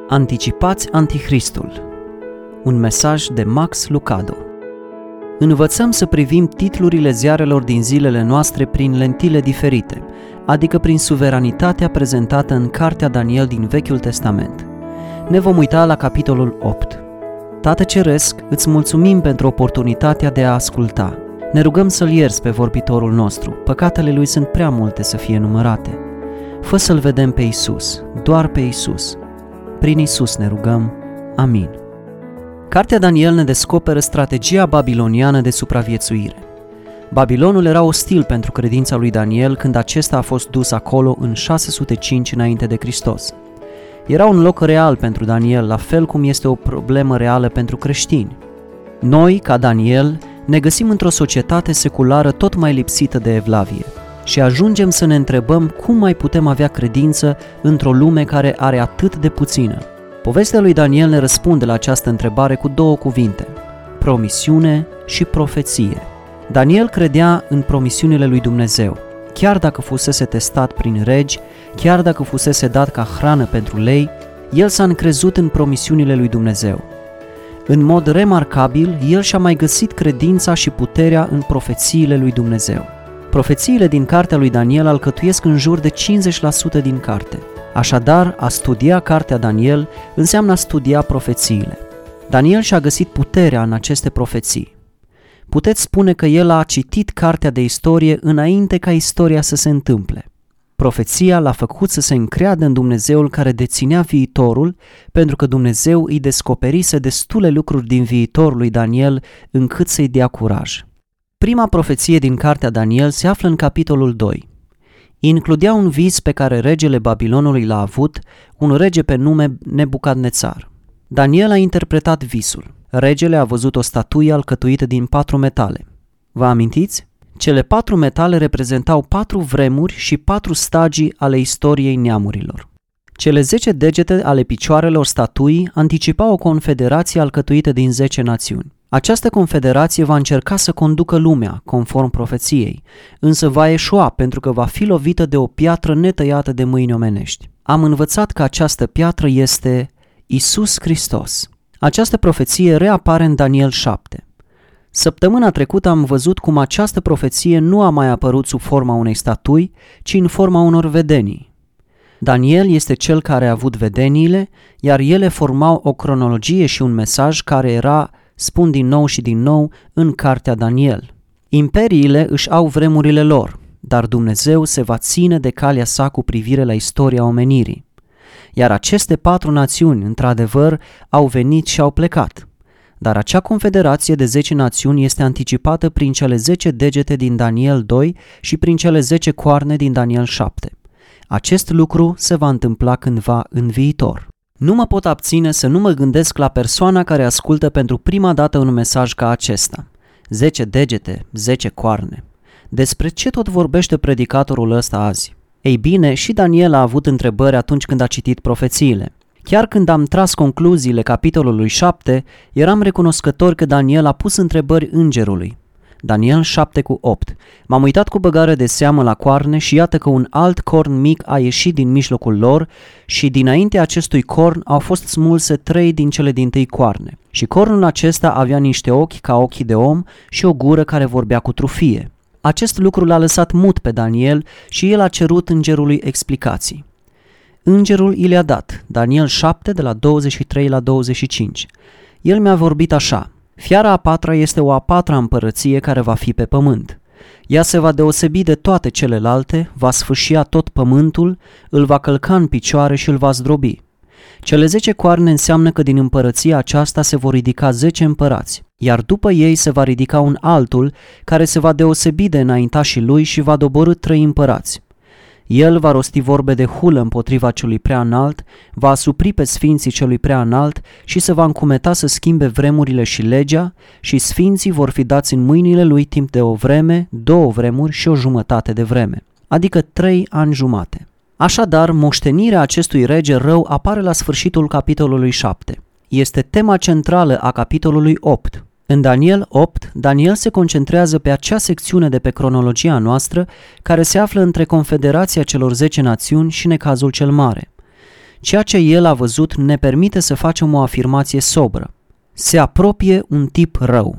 Anticipați Antichristul. Un mesaj de Max Lucado. Învățăm să privim titlurile ziarelor din zilele noastre prin lentile diferite, adică prin suveranitatea prezentată în Cartea Daniel din Vechiul Testament. Ne vom uita la capitolul 8. Tată Ceresc, îți mulțumim pentru oportunitatea de a asculta. Ne rugăm să-L ierți pe vorbitorul nostru, păcatele lui sunt prea multe să fie numărate. Fă să-L vedem pe Iisus, doar pe Iisus. Prin Iisus ne rugăm. Amin. Cartea Daniel ne descoperă strategia babiloniană de supraviețuire. Babilonul era ostil pentru credința lui Daniel când acesta a fost dus acolo în 605 înainte de Hristos. Era un loc real pentru Daniel, la fel cum este o problemă reală pentru creștini. Noi, ca Daniel, ne găsim într-o societate seculară tot mai lipsită de evlavie și ajungem să ne întrebăm cum mai putem avea credință într-o lume care are atât de puțină. Povestea lui Daniel ne răspunde la această întrebare cu două cuvinte: promisiune și profeție. Daniel credea în promisiunile lui Dumnezeu. Chiar dacă fusese testat prin regi, chiar dacă fusese dat ca hrană pentru lei, el s-a încrezut în promisiunile lui Dumnezeu. În mod remarcabil, el și-a mai găsit credința și puterea în profețiile lui Dumnezeu. Profețiile din cartea lui Daniel alcătuiesc în jur de 50% din carte. Așadar, a studia cartea Daniel înseamnă a studia profețiile. Daniel și-a găsit puterea în aceste profeții. Puteți spune că el a citit cartea de istorie înainte ca istoria să se întâmple. Profeția l-a făcut să se încreadă în Dumnezeul care deținea viitorul, pentru că Dumnezeu îi descoperise destule lucruri din viitorul lui Daniel încât să-i dea curaj. Prima profeție din cartea Daniel se află în capitolul 2. Includea un vis pe care regele Babilonului l-a avut, un rege pe nume Nebucadnețar. Daniel a interpretat visul. Regele a văzut o statuie alcătuită din 4 metale. Vă amintiți? Cele 4 metale reprezentau 4 vremuri și 4 stagii ale istoriei neamurilor. Cele 10 degete ale picioarelor statuii anticipau o confederație alcătuită din 10 națiuni. Această confederație va încerca să conducă lumea, conform profeției, însă va eșua pentru că va fi lovită de o piatră netăiată de mâini omenești. Am învățat că această piatră este Iisus Hristos. Această profeție reapare în Daniel 7. Săptămâna trecută am văzut cum această profeție nu a mai apărut sub forma unei statui, ci în forma unor vedenii. Daniel este cel care a avut vedeniile, iar ele formau o cronologie și un mesaj care era, spun din nou și din nou, în cartea Daniel. Imperiile își au vremurile lor, dar Dumnezeu se va ține de calea sa cu privire la istoria omenirii. Iar aceste 4 națiuni, într-adevăr, au venit și au plecat. Dar acea confederație de 10 națiuni este anticipată prin cele 10 degete din Daniel 2 și prin cele 10 coarne din Daniel 7. Acest lucru se va întâmpla cândva în viitor. Nu mă pot abține să nu mă gândesc la persoana care ascultă pentru prima dată un mesaj ca acesta. 10 degete, 10 coarne. Despre ce tot vorbește predicatorul ăsta azi? Ei bine, și Daniel a avut întrebări atunci când a citit profețiile. Chiar când am tras concluziile capitolului 7, eram recunoscător că Daniel a pus întrebări îngerului. Daniel 7:8. M-am uitat cu băgare de seamă la coarne și iată că un alt corn mic a ieșit din mijlocul lor și dinainte acestui corn au fost smulse 3 din cele dintâi coarne. Și cornul acesta avea niște ochi ca ochii de om și o gură care vorbea cu trufie. Acest lucru l-a lăsat mut pe Daniel și el a cerut îngerului explicații. Îngerul i le-a dat, Daniel 7 de la 23 la 25. El mi-a vorbit așa: fiara a 4-a este o a 4-a împărăție care va fi pe pământ. Ea se va deosebi de toate celelalte, va sfâșia tot pământul, îl va călca în picioare și îl va zdrobi. Cele 10 coarne înseamnă că din împărăția aceasta se vor ridica 10 împărați, iar după ei se va ridica un altul care se va deosebi de înaintașii lui și va doborî 3 împărați. El va rosti vorbe de hulă împotriva celui prea înalt, va asupri pe sfinții celui prea înalt și se va încumeta să schimbe vremurile și legea și sfinții vor fi dați în mâinile lui timp de o vreme, 2 vremuri și o jumătate de vreme, adică 3 ani jumate. Așadar, moștenirea acestui rege rău apare la sfârșitul capitolului 7. Este tema centrală a capitolului 8. În Daniel 8, Daniel se concentrează pe acea secțiune de pe cronologia noastră care se află între confederația celor 10 națiuni și necazul cel mare. Ceea ce el a văzut ne permite să facem o afirmație sobră. Se apropie un tip rău.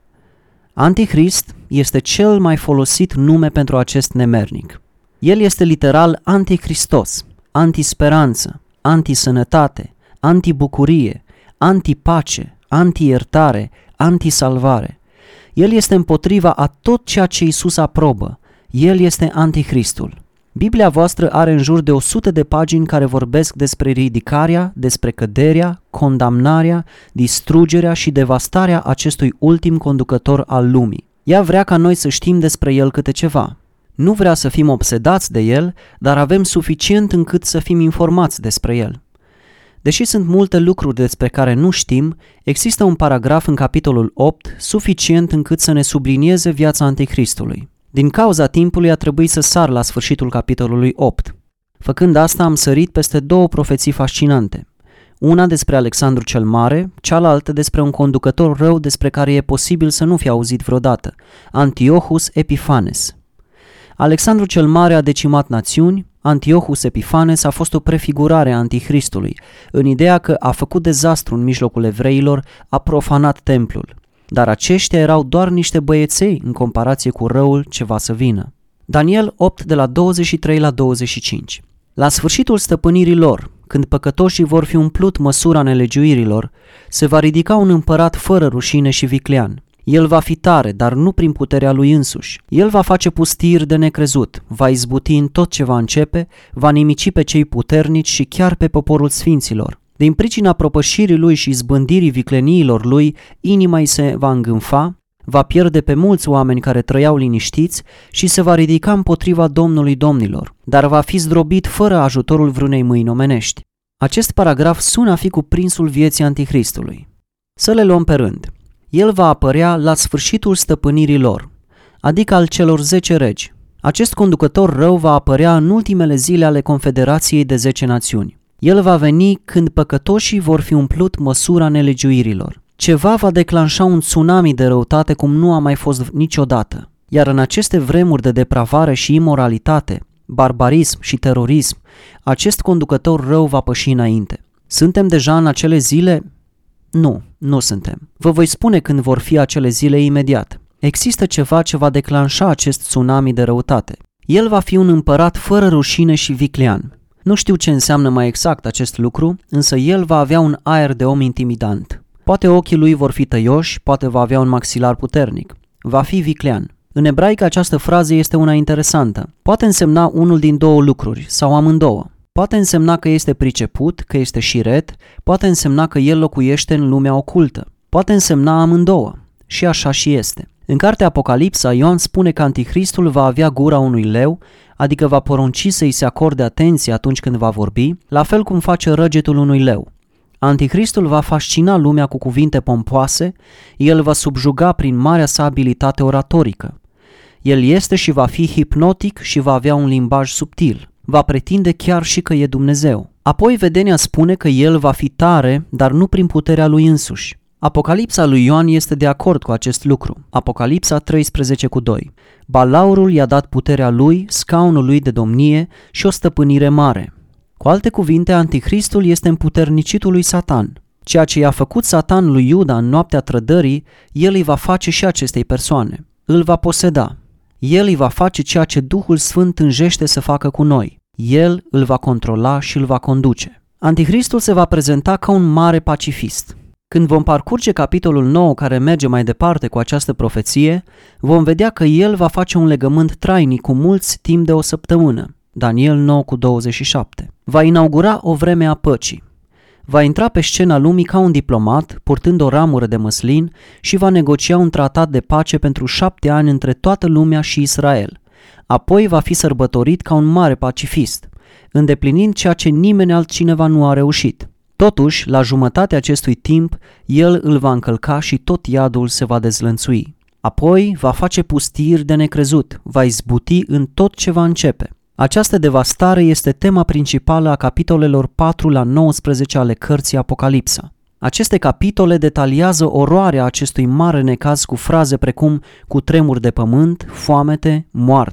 Antichrist este cel mai folosit nume pentru acest nemernic. El este literal anticristos, antisperanță, antisănătate, antibucurie, antipace, antiiertare, antisalvare. El este împotriva a tot ceea ce Iisus aprobă. El este anticristul. Biblia voastră are în jur de 100 de pagini care vorbesc despre ridicarea, despre căderea, condamnarea, distrugerea și devastarea acestui ultim conducător al lumii. Ea vrea ca noi să știm despre el câte ceva. Nu vrea să fim obsedați de el, dar avem suficient încât să fim informați despre el. Deși sunt multe lucruri despre care nu știm, există un paragraf în capitolul 8 suficient încât să ne sublinieze viața Antichristului. Din cauza timpului a trebuit să sar la sfârșitul capitolului 8. Făcând asta am sărit peste 2 profeții fascinante. Una despre Alexandru cel Mare, cealaltă despre un conducător rău despre care e posibil să nu fi auzit vreodată, Antiochus Epiphanes. Alexandru cel Mare a decimat națiuni, Antiochus Epiphanes a fost o prefigurare a Antichristului, în ideea că a făcut dezastru în mijlocul evreilor, a profanat templul. Dar aceștia erau doar niște băieței în comparație cu răul ce va să vină. Daniel 8 de la 23 la 25. La sfârșitul stăpânirii lor, când păcătoșii vor fi umplut măsura nelegiuirilor, se va ridica un împărat fără rușine și viclean. El va fi tare, dar nu prin puterea lui însuși. El va face pustiri de necrezut, va izbuti în tot ce va începe, va nimici pe cei puternici și chiar pe poporul sfinților. Din pricina propășirii lui și izbândirii vicleniilor lui, inima îi se va îngânfa, va pierde pe mulți oameni care trăiau liniștiți și se va ridica împotriva Domnului Domnilor, dar va fi zdrobit fără ajutorul vreunei mâini omenești. Acest paragraf sună a fi cuprinsul vieții Antichristului. Să le luăm pe rând. El va apărea la sfârșitul stăpânirii lor, adică al celor 10 regi. Acest conducător rău va apărea în ultimele zile ale Confederației de 10 națiuni. El va veni când păcătoșii vor fi umplut măsura nelegiuirilor. Ceva va declanșa un tsunami de răutate cum nu a mai fost niciodată. Iar în aceste vremuri de depravare și imoralitate, barbarism și terorism, acest conducător rău va păși înainte. Suntem deja în acele zile? Nu suntem. Vă voi spune când vor fi acele zile imediat. Există ceva ce va declanșa acest tsunami de răutate. El va fi un împărat fără rușine și viclean. Nu știu ce înseamnă mai exact acest lucru, însă el va avea un aer de om intimidant. Poate ochii lui vor fi tăioși, poate va avea un maxilar puternic. Va fi viclean. În ebraică această frază este una interesantă. Poate însemna unul din 2 lucruri, sau amândouă. Poate însemna că este priceput, că este șiret, poate însemna că el locuiește în lumea ocultă. Poate însemna amândouă. Și așa și este. În cartea Apocalipsa, Ioan spune că Antichristul va avea gura unui leu, adică va porunci să-i se acorde atenție atunci când va vorbi, la fel cum face răgetul unui leu. Antichristul va fascina lumea cu cuvinte pompoase, el va subjuga prin marea sa abilitate oratorică. El este și va fi hipnotic și va avea un limbaj subtil. Va pretinde chiar și că e Dumnezeu. Apoi vedenia spune că el va fi tare, dar nu prin puterea lui însuși. Apocalipsa lui Ioan este de acord cu acest lucru. Apocalipsa 13:2. Balaurul i-a dat puterea lui, scaunul lui de domnie și o stăpânire mare. Cu alte cuvinte, Antichristul este împuternicitul lui Satan. Ceea ce i-a făcut Satan lui Iuda în noaptea trădării, el îi va face și acestei persoane. Îl va poseda. El îi va face ceea ce Duhul Sfânt înjește să facă cu noi. El îl va controla și îl va conduce. Antichristul se va prezenta ca un mare pacifist. Când vom parcurge capitolul 9 care merge mai departe cu această profeție, vom vedea că el va face un legământ trainic cu mulți timp de 1 săptămână. Daniel 9:27. Va inaugura o vreme a păcii. Va intra pe scena lumii ca un diplomat, purtând o ramură de măslin și va negocia un tratat de pace pentru 7 ani între toată lumea și Israel. Apoi va fi sărbătorit ca un mare pacifist, îndeplinind ceea ce nimeni altcineva nu a reușit. Totuși, la jumătatea acestui timp, el îl va încălca și tot iadul se va dezlănțui. Apoi va face pustiri de necrezut, va izbuti în tot ce va începe. Această devastare este tema principală a capitolelor 4 la 19 ale cărții Apocalipsa. Aceste capitole detaliază oroarea acestui mare necaz cu fraze precum cutremur de pământ, foamete, moarte.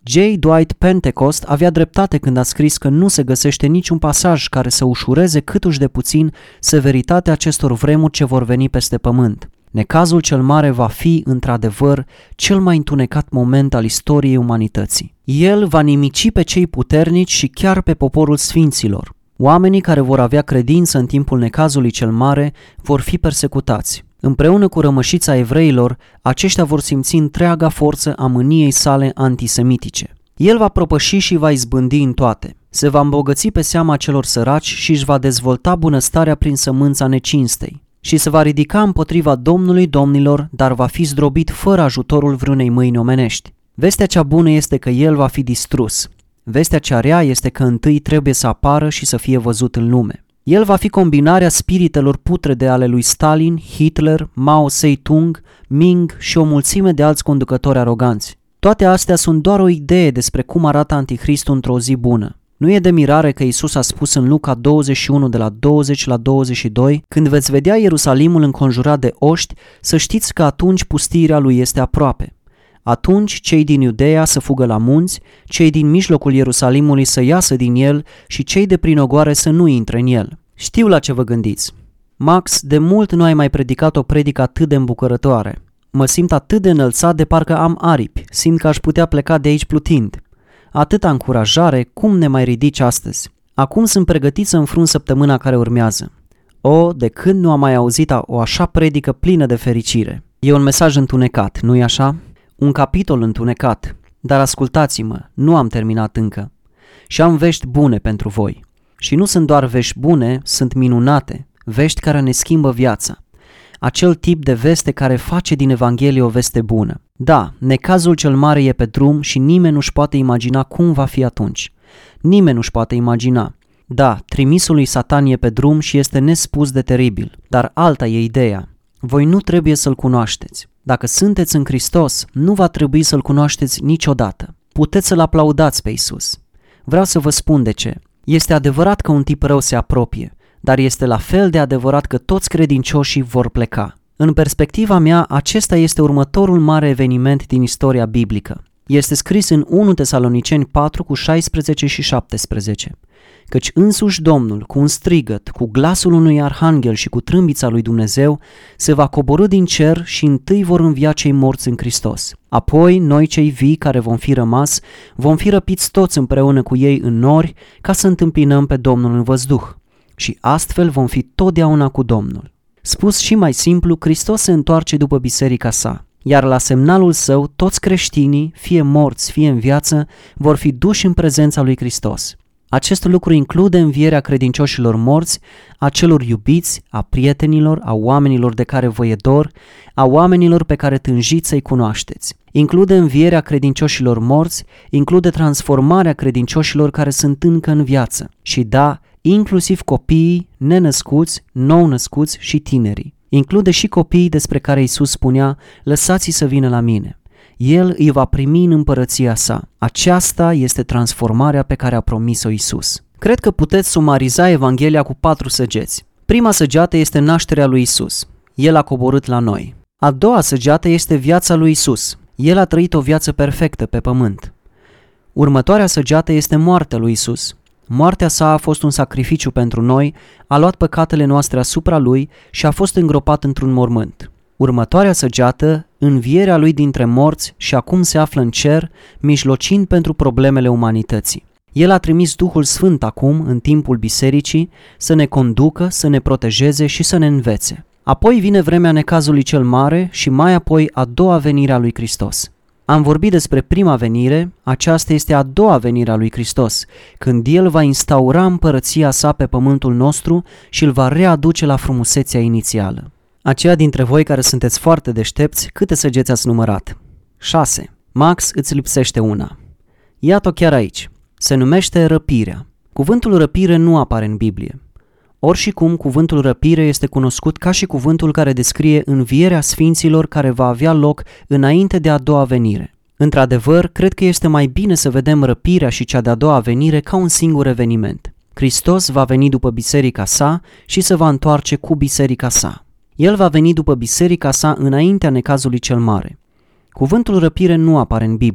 J. Dwight Pentecost avea dreptate când a scris că nu se găsește niciun pasaj care să ușureze câtuși de puțin severitatea acestor vremuri ce vor veni peste pământ. Necazul cel mare va fi, într-adevăr, cel mai întunecat moment al istoriei umanității. El va nimici pe cei puternici și chiar pe poporul sfinților. Oamenii care vor avea credință în timpul necazului cel mare vor fi persecutați. Împreună cu rămășița evreilor, aceștia vor simți întreaga forță a mâniei sale antisemitice. El va propăși și va izbândi în toate. Se va îmbogăți pe seama celor săraci și își va dezvolta bunăstarea prin sămânța necinstei. Și se va ridica împotriva Domnului domnilor, dar va fi zdrobit fără ajutorul vreunei mâini omenești. Vestea cea bună este că el va fi distrus. Vestea cea rea este că întâi trebuie să apară și să fie văzut în lume. El va fi combinarea spiritelor putrede ale lui Stalin, Hitler, Mao Zedong, Ming și o mulțime de alți conducători aroganți. Toate astea sunt doar o idee despre cum arată Anticristul într-o zi bună. Nu e de mirare că Iisus a spus în Luca 21 de la 20 la 22, când veți vedea Ierusalimul înconjurat de oști, să știți că atunci pustirea lui este aproape. Atunci cei din Iudeea să fugă la munți, cei din mijlocul Ierusalimului să iasă din el și cei de prin ogoare să nu intre în el. Știu la ce vă gândiți. Max, de mult nu ai mai predicat o predică atât de îmbucurătoare. Mă simt atât de înălțat de parcă am aripi, simt că aș putea pleca de aici plutind. Atâta încurajare, cum ne mai ridici astăzi? Acum sunt pregătit să înfrunt săptămâna care urmează. O, de când nu am mai auzit o așa predică plină de fericire. E un mesaj întunecat, nu-i așa? Un capitol întunecat, dar ascultați-mă, nu am terminat încă. Și am vești bune pentru voi. Și nu sunt doar vești bune, sunt minunate, vești care ne schimbă viața. Acel tip de veste care face din Evanghelie o veste bună. Da, necazul cel mare e pe drum și nimeni nu-și poate imagina cum va fi atunci. Nimeni nu-și poate imagina. Da, trimisul lui Satan e pe drum și este nespus de teribil, dar alta e ideea. Voi nu trebuie să-L cunoașteți. Dacă sunteți în Hristos, nu va trebui să-L cunoașteți niciodată. Puteți să-L aplaudați pe Iisus. Vreau să vă spun de ce. Este adevărat că un tip rău se apropie, dar este la fel de adevărat că toți credincioșii vor pleca. În perspectiva mea, acesta este următorul mare eveniment din istoria biblică. Este scris în 1 Tesaloniceni 4 cu 16 și 17. Căci însuși Domnul, cu un strigăt, cu glasul unui arhanghel și cu trâmbița lui Dumnezeu, se va coborî din cer și întâi vor învia cei morți în Hristos. Apoi, noi cei vii care vom fi rămas, vom fi răpiți toți împreună cu ei în nori ca să întâmpinăm pe Domnul în văzduh. Și astfel vom fi totdeauna cu Domnul. Spus și mai simplu, Hristos se întoarce după biserica sa, iar la semnalul său toți creștinii, fie morți, fie în viață, vor fi duși în prezența lui Hristos. Acest lucru include învierea credincioșilor morți, a celor iubiți, a prietenilor, a oamenilor de care vă e dor, a oamenilor pe care tânjiți să-i cunoașteți. Include învierea credincioșilor morți, include transformarea credincioșilor care sunt încă în viață. Și da, inclusiv copiii, nenăscuți, nou-născuți și tinerii. Include și copiii despre care Iisus spunea, lăsați-i să vină la mine. El îi va primi în împărăția sa. Aceasta este transformarea pe care a promis-o Iisus. Cred că puteți sumariza Evanghelia cu 4 săgeți. Prima săgeată este nașterea lui Iisus. El a coborât la noi. A doua săgeată este viața lui Iisus. El a trăit o viață perfectă pe pământ. Următoarea săgeată este moartea lui Iisus. Moartea sa a fost un sacrificiu pentru noi, a luat păcatele noastre asupra lui și a fost îngropat într-un mormânt. Următoarea săgeată, învierea lui dintre morți și acum se află în cer, mijlocind pentru problemele umanității. El a trimis Duhul Sfânt acum, în timpul bisericii, să ne conducă, să ne protejeze și să ne învețe. Apoi vine vremea necazului cel mare și mai apoi a doua venire a lui Hristos. Am vorbit despre prima venire, aceasta este a doua venire a lui Hristos, când El va instaura împărăția sa pe pământul nostru și îl va readuce la frumusețea inițială. Aceia dintre voi care sunteți foarte deștepți, câte săgeți ați numărat? 6. Max, îți lipsește una. Iată-o chiar aici. Se numește răpirea. Cuvântul răpire nu apare în Biblie. Oricum, cuvântul răpire este cunoscut ca și cuvântul care descrie învierea sfinților care va avea loc înainte de a doua venire. Într-adevăr, cred că este mai bine să vedem răpirea și cea de-a doua venire ca un singur eveniment. Hristos va veni după biserica sa și se va întoarce cu biserica sa. El va veni după biserica sa înaintea necazului cel mare. Cuvântul răpire nu apare în Biblie,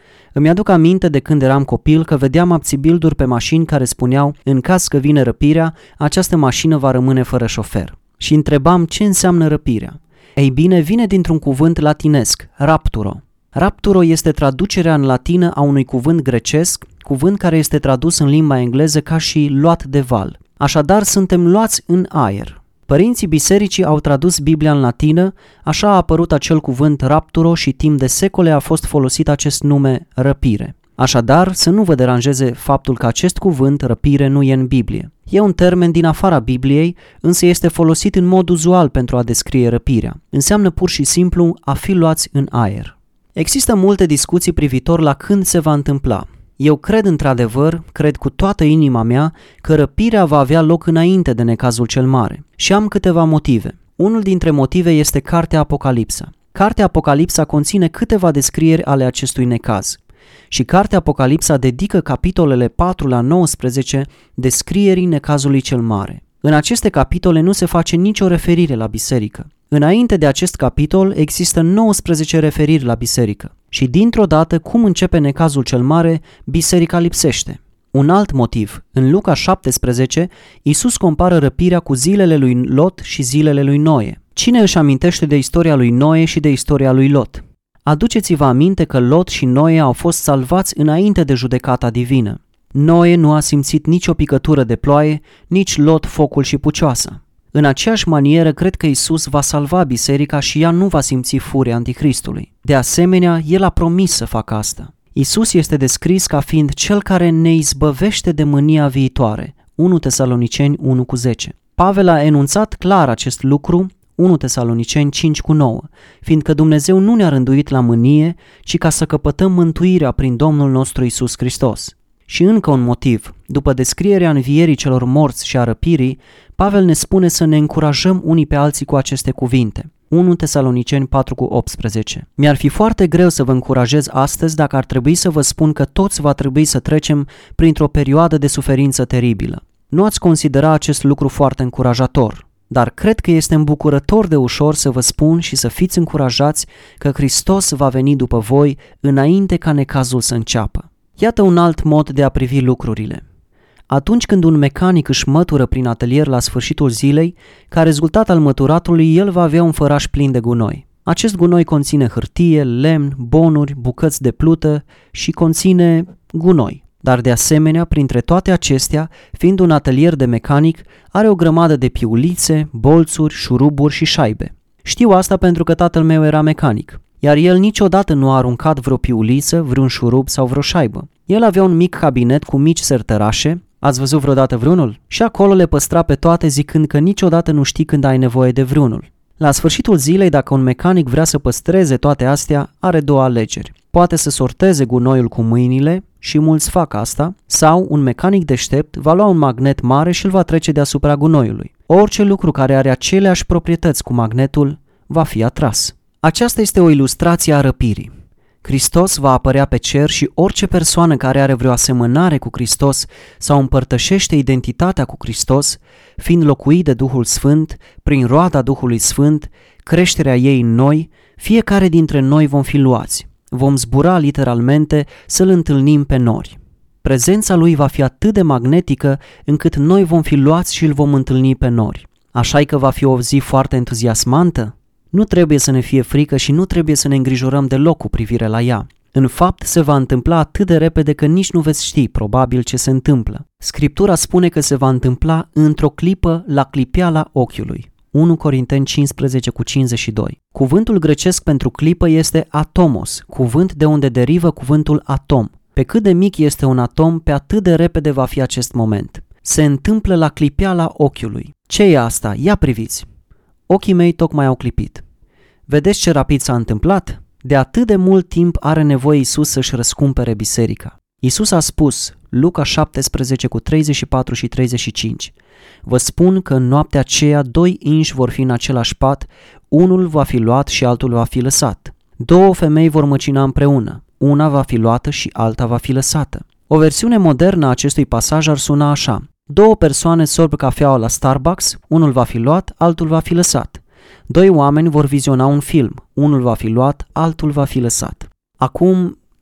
Îmi aduc aminte de când eram copil că vedeam abțibilduri pe mașini care spuneau: în caz că vine răpirea, această mașină va rămâne fără șofer. Și întrebam ce înseamnă răpirea. Ei bine, vine dintr-un cuvânt latinesc, rapturo. Rapturo este traducerea în latină a unui cuvânt grecesc, cuvânt care este tradus în limba engleză ca și luat de val. Așadar, suntem luați în aer. Părinții bisericii au tradus Biblia în latină, așa a apărut acel cuvânt rapturo și timp de secole a fost folosit acest nume răpire. Așadar, să nu vă deranjeze faptul că acest cuvânt răpire nu e în Biblie. E un termen din afara Bibliei, însă este folosit în mod uzual pentru a descrie răpirea. Înseamnă pur și simplu a fi luați în aer. Există multe discuții privitor la când se va întâmpla. Eu cred într-adevăr, cred cu toată inima mea, că răpirea va avea loc înainte de necazul cel mare. Și am câteva motive. Unul dintre motive este cartea Apocalipsa. Cartea Apocalipsa conține câteva descrieri ale acestui necaz. Și cartea Apocalipsa dedică capitolele 4 la 19 descrierii necazului cel mare. În aceste capitole nu se face nicio referire la biserică. Înainte de acest capitol există 19 referiri la biserică. Și dintr-o dată, cum începe necazul cel mare, biserica lipsește. Un alt motiv, în Luca 17, Iisus compară răpirea cu zilele lui Lot și zilele lui Noe. Cine își amintește de istoria lui Noe și de istoria lui Lot? Aduceți-vă aminte că Lot și Noe au fost salvați înainte de judecata divină. Noe nu a simțit nicio picătură de ploaie, nici Lot focul și pucioasa. În aceeași manieră, cred că Iisus va salva biserica și ea nu va simți furia Anticristului. De asemenea, El a promis să facă asta. Iisus este descris ca fiind Cel care ne izbăvește de mânia viitoare. 1 Tesaloniceni 1:10. Pavel a enunțat clar acest lucru, 1 Tesaloniceni 5:9, fiindcă Dumnezeu nu ne-a rânduit la mânie, ci ca să căpătăm mântuirea prin Domnul nostru Iisus Hristos. Și încă un motiv, după descrierea învierii celor morți și a răpirii, Pavel ne spune să ne încurajăm unii pe alții cu aceste cuvinte. 1 Tesaloniceni 4:18. Mi-ar fi foarte greu să vă încurajez astăzi dacă ar trebui să vă spun că toți va trebui să trecem printr-o perioadă de suferință teribilă. Nu ați considera acest lucru foarte încurajator, dar cred că este îmbucurător de ușor să vă spun și să fiți încurajați că Hristos va veni după voi înainte ca necazul să înceapă. Iată un alt mod de a privi lucrurile. Atunci când un mecanic își mătură prin atelier la sfârșitul zilei, ca rezultat al măturatului, el va avea un făraș plin de gunoi. Acest gunoi conține hârtie, lemn, bonuri, bucăți de plută și conține gunoi. Dar de asemenea, printre toate acestea, fiind un atelier de mecanic, are o grămadă de piulițe, bolțuri, șuruburi și șaibe. Știu asta pentru că tatăl meu era mecanic, iar el niciodată nu a aruncat vreo piuliță, vreun șurub sau vreo șaibă. El avea un mic cabinet cu mici sertărașe. Ați văzut vreodată vreunul? Și acolo le păstra pe toate zicând că niciodată nu știi când ai nevoie de vreunul. La sfârșitul zilei, dacă un mecanic vrea să păstreze toate astea, are două alegeri. Poate să sorteze gunoiul cu mâinile, și mulți fac asta, sau un mecanic deștept va lua un magnet mare și îl va trece deasupra gunoiului. Orice lucru care are aceleași proprietăți cu magnetul va fi atras. Aceasta este o ilustrație a răpirii. Hristos va apărea pe cer și orice persoană care are vreo asemănare cu Hristos sau împărtășește identitatea cu Hristos, fiind locuit de Duhul Sfânt, prin roada Duhului Sfânt, creșterea ei în noi, fiecare dintre noi vom fi luați. Vom zbura literalmente să-L întâlnim pe nori. Prezența Lui va fi atât de magnetică încât noi vom fi luați și îl vom întâlni pe nori. Așa-i că va fi o zi foarte entuziasmantă? Nu trebuie să ne fie frică și nu trebuie să ne îngrijorăm deloc cu privire la ea. În fapt, se va întâmpla atât de repede că nici nu veți ști probabil ce se întâmplă. Scriptura spune că se va întâmpla într-o clipă la clipeala ochiului. 1 Corinteni 15:52. Cuvântul grecesc pentru clipă este atomos, cuvânt de unde derivă cuvântul atom. Pe cât de mic este un atom, pe atât de repede va fi acest moment. Se întâmplă la clipeala ochiului. Ce e asta? Ia priviți! Ochii mei tocmai au clipit. Vedeți ce rapid s-a întâmplat? De atât de mult timp are nevoie Iisus să-și răscumpere biserica. Iisus a spus, Luca 17:34 și 35, vă spun că în noaptea aceea 2 inși vor fi în același pat, unul va fi luat și altul va fi lăsat. 2 femei vor măcina împreună, una va fi luată și alta va fi lăsată. O versiune modernă a acestui pasaj ar suna așa: 2 persoane sorb cafeaua la Starbucks, unul va fi luat, altul va fi lăsat. 2 oameni vor viziona un film, unul va fi luat, altul va fi lăsat. Acum,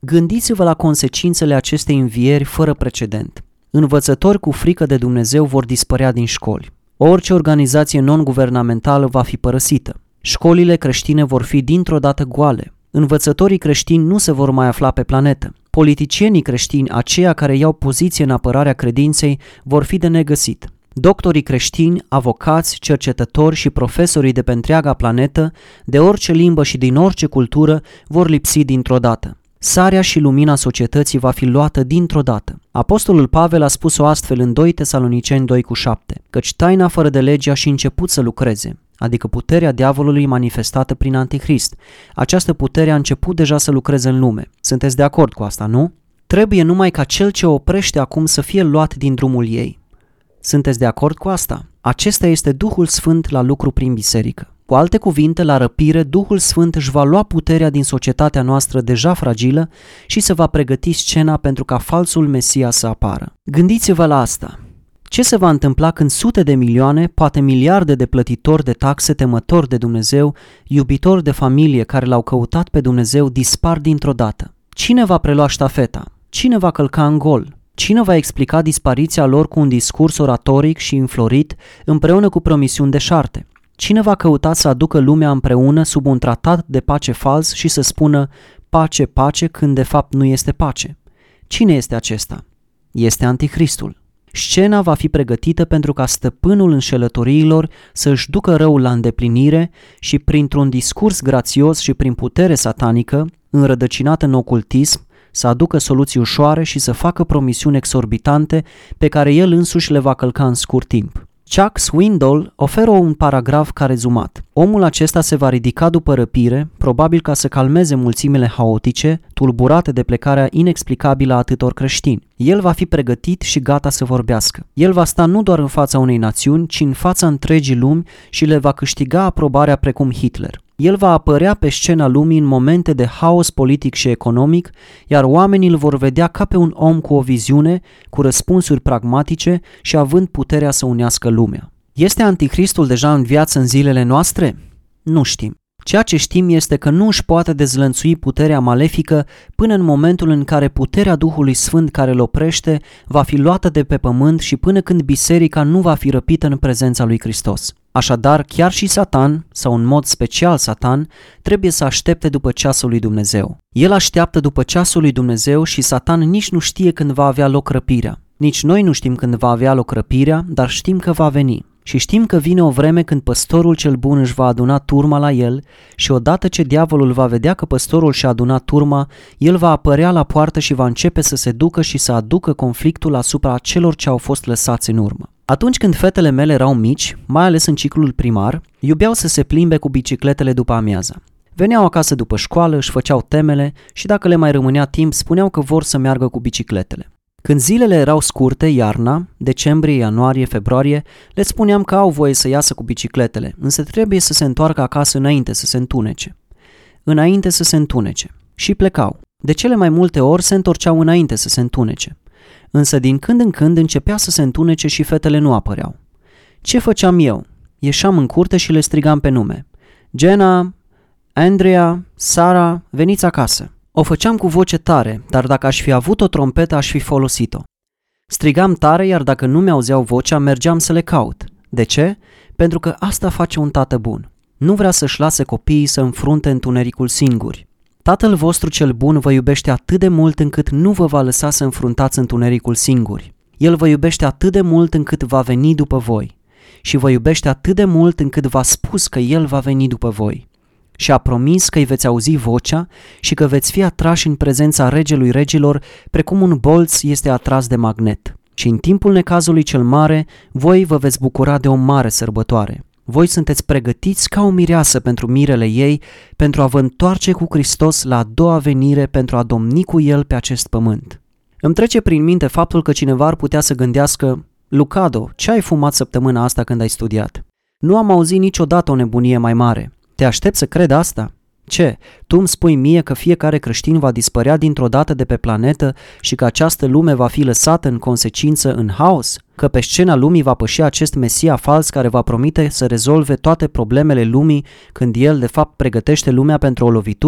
Gândiți-vă la consecințele acestei învieri fără precedent. Învățători cu frică de Dumnezeu vor dispărea din școli. Orice organizație non-guvernamentală va fi părăsită. Școlile creștine vor fi dintr-o dată goale. Învățătorii creștini nu se vor mai afla pe planetă. Politicienii creștini, aceia care iau poziție în apărarea credinței, vor fi de negăsit. Doctorii creștini, avocați, cercetători și profesorii de pe întreaga planetă, de orice limbă și din orice cultură, vor lipsi dintr-o dată. Sarea și lumina societății va fi luată dintr-o dată. Apostolul Pavel a spus-o astfel în 2 Tesaloniceni 2:7, căci taina fără de lege a și început să lucreze, adică puterea diavolului manifestată prin Antichrist. Această putere a început deja să lucreze în lume. Sunteți de acord cu asta, nu? Trebuie numai ca cel ce o oprește acum să fie luat din drumul ei. Sunteți de acord cu asta? Acesta este Duhul Sfânt la lucru prin biserică. Cu alte cuvinte, la răpire, Duhul Sfânt își va lua puterea din societatea noastră deja fragilă și se va pregăti scena pentru ca falsul Mesia să apară. Gândiți-vă la asta. Ce se va întâmpla când sute de milioane, poate miliarde de plătitori de taxe temători de Dumnezeu, iubitori de familie care l-au căutat pe Dumnezeu, dispar dintr-o dată? Cine va prelua ștafeta? Cine va călca în gol? Cine va explica dispariția lor cu un discurs oratoric și înflorit, împreună cu promisiuni deșarte? Cine va căuta să aducă lumea împreună sub un tratat de pace fals și să spună pace, pace, când de fapt nu este pace? Cine este acesta? Este Antichristul. Scena va fi pregătită pentru ca stăpânul înșelătoriilor să își ducă răul la îndeplinire și printr-un discurs grațios și prin putere satanică, înrădăcinată în ocultism, să aducă soluții ușoare și să facă promisiuni exorbitante pe care el însuși le va călca în scurt timp. Chuck Swindoll oferă un paragraf ca rezumat. Omul acesta se va ridica după răpire, probabil ca să calmeze mulțimile haotice, tulburate de plecarea inexplicabilă a atâtor creștini. El va fi pregătit și gata să vorbească. El va sta nu doar în fața unei națiuni, ci în fața întregii lumi și le va câștiga aprobarea precum Hitler. El va apărea pe scena lumii în momente de haos politic și economic, iar oamenii îl vor vedea ca pe un om cu o viziune, cu răspunsuri pragmatice și având puterea să unească lumea. Este Antichristul deja în viață în zilele noastre? Nu știm. Ceea ce știm este că nu își poate dezlănțui puterea malefică până în momentul în care puterea Duhului Sfânt care îl oprește va fi luată de pe pământ și până când biserica nu va fi răpită în prezența lui Hristos. Așadar, chiar și Satan, sau în mod special Satan, trebuie să aștepte după ceasul lui Dumnezeu. El așteaptă după ceasul lui Dumnezeu și Satan nici nu știe când va avea loc răpirea. Nici noi nu știm când va avea loc răpirea, dar știm că va veni. Și știm că vine o vreme când păstorul cel bun își va aduna turma la el și odată ce diavolul va vedea că păstorul și-a adunat turma, el va apărea la poartă și va începe să se ducă și să aducă conflictul asupra celor ce au fost lăsați în urmă. Atunci când fetele mele erau mici, mai ales în ciclul primar, iubeau să se plimbe cu bicicletele după amiaza. Veneau acasă după școală, își făceau temele și dacă le mai rămânea timp, spuneau că vor să meargă cu bicicletele. Când zilele erau scurte, iarna, decembrie, ianuarie, februarie, le spuneam că au voie să iasă cu bicicletele, însă trebuie să se întoarcă acasă înainte să se întunece. Înainte să se întunece. Și plecau. De cele mai multe ori se întorceau înainte să se întunece. Însă din când în când începea să se întunece și fetele nu apăreau. Ce făceam eu? Ieșeam în curte și le strigam pe nume. Jenna, Andrea, Sara, veniți acasă. O făceam cu voce tare, dar dacă aș fi avut o trompetă, aș fi folosit-o. Strigam tare, iar dacă nu mi-auzeau vocea, mergeam să le caut. De ce? Pentru că asta face un tată bun. Nu vrea să-și lase copiii să înfrunte întunericul singuri. Tatăl vostru cel bun vă iubește atât de mult încât nu vă va lăsa să înfruntați întunericul singuri. El vă iubește atât de mult încât va veni după voi. Și vă iubește atât de mult încât v-a spus că El va veni după voi. Și a promis că îi veți auzi vocea și că veți fi atrași în prezența Regelui Regilor, precum un bolț este atras de magnet. Și în timpul necazului cel mare, voi vă veți bucura de o mare sărbătoare. Voi sunteți pregătiți ca o mireasă pentru mirele ei, pentru a vă întoarce cu Hristos la a doua venire pentru a domni cu El pe acest pământ. Îmi trece prin minte faptul că cineva ar putea să gândească: Lucado, ce ai fumat săptămâna asta când ai studiat? Nu am auzit niciodată o nebunie mai mare. Te aștept să cred asta? Ce? Tu îmi spui mie că fiecare creștin va dispărea dintr-o dată de pe planetă și că această lume va fi lăsată în consecință în haos? Că pe scena lumii va păși acest Mesia fals care va promite să rezolve toate problemele lumii când el de fapt pregătește lumea pentru o lovitură?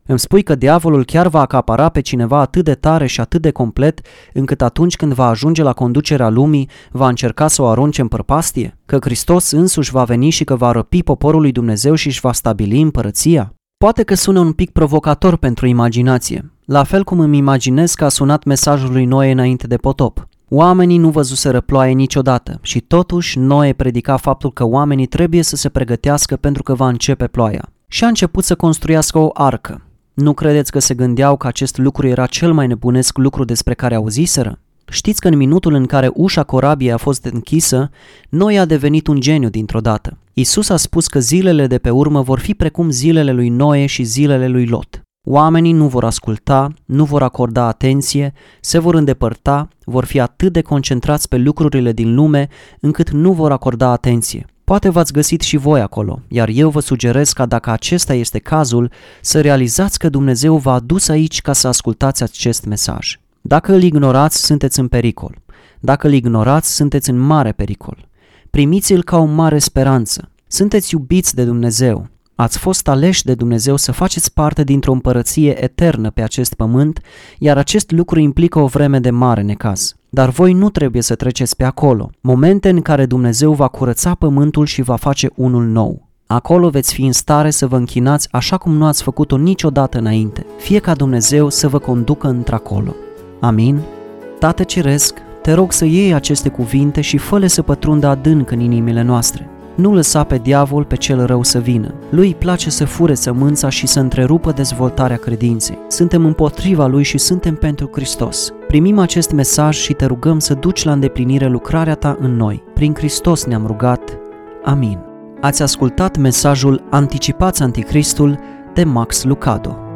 Îmi spui că diavolul chiar va acapara pe cineva atât de tare și atât de complet, încât atunci când va ajunge la conducerea lumii, va încerca să o arunce în prăpastie? Că Hristos însuși va veni și că va răpi poporul lui Dumnezeu și își va stabili împărăția? Poate că sună un pic provocator pentru imaginație, la fel cum îmi imaginez că a sunat mesajul lui Noe înainte de potop. Oamenii nu văzuseră ploaie niciodată și totuși Noe predica faptul că oamenii trebuie să se pregătească pentru că va începe ploaia. Și a început să construiască o arcă. Nu credeți că se gândeau că acest lucru era cel mai nebunesc lucru despre care auziseră? Știți că în minutul în care ușa corabiei a fost închisă, Noe a devenit un geniu dintr-o dată. Iisus a spus că zilele de pe urmă vor fi precum zilele lui Noe și zilele lui Lot. Oamenii nu vor asculta, nu vor acorda atenție, se vor îndepărta, vor fi atât de concentrați pe lucrurile din lume încât nu vor acorda atenție. Poate v-ați găsit și voi acolo, iar eu vă sugerez ca dacă acesta este cazul, să realizați că Dumnezeu v-a adus aici ca să ascultați acest mesaj. Dacă îl ignorați, sunteți în pericol. Dacă îl ignorați, sunteți în mare pericol. Primiți-l ca o mare speranță. Sunteți iubiți de Dumnezeu. Ați fost aleși de Dumnezeu să faceți parte dintr-o împărăție eternă pe acest pământ, iar acest lucru implică o vreme de mare necaz. Dar voi nu trebuie să treceți pe acolo, momente în care Dumnezeu va curăța pământul și va face unul nou. Acolo veți fi în stare să vă închinați așa cum nu ați făcut-o niciodată înainte. Fie ca Dumnezeu să vă conducă într-acolo. Amin? Tată Ceresc, te rog să iei aceste cuvinte și fă-le să pătrundă adânc în inimile noastre. Nu lăsa pe diavol, pe cel rău să vină. Lui îi place să fure sămânța și să întrerupă dezvoltarea credinței. Suntem împotriva lui și suntem pentru Hristos. Primim acest mesaj și te rugăm să duci la îndeplinire lucrarea ta în noi. Prin Hristos ne-am rugat. Amin. Ați ascultat mesajul Anticipați Anticristul de Max Lucado.